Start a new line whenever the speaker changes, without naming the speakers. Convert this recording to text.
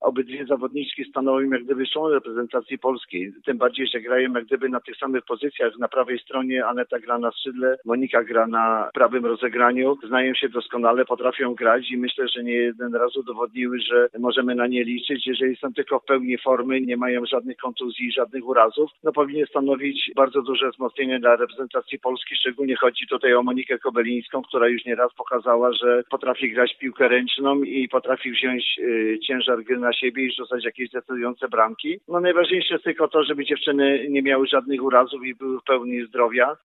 obydwie zawodniczki stanowią jak gdyby człon reprezentacji polskiej. Tym bardziej, że grają jak gdyby na tych samych pozycjach. Na prawej stronie Aneta gra na skrzydle, Monika gra na prawym rozegraniu. Znają się doskonale, potrafią grać i myślę, że nie jeden raz udowodniły, że możemy na nie liczyć. Jeżeli są tylko w pełni formy, nie mają żadnych kontuzji, żadnych urazów, powinien stanowić bardzo duże wzmocnienie dla reprezentacji Polski. Szczególnie chodzi tutaj o Monikę Kobelińską, która już nieraz pokazała, że potrafi grać w piłkę ręczną i potrafi wziąć ciężar gry na siebie i rzucać jakieś decydujące bramki. Najważniejsze jest tylko to, żeby dziewczyny nie miały żadnych urazów i były w pełni zdrowia.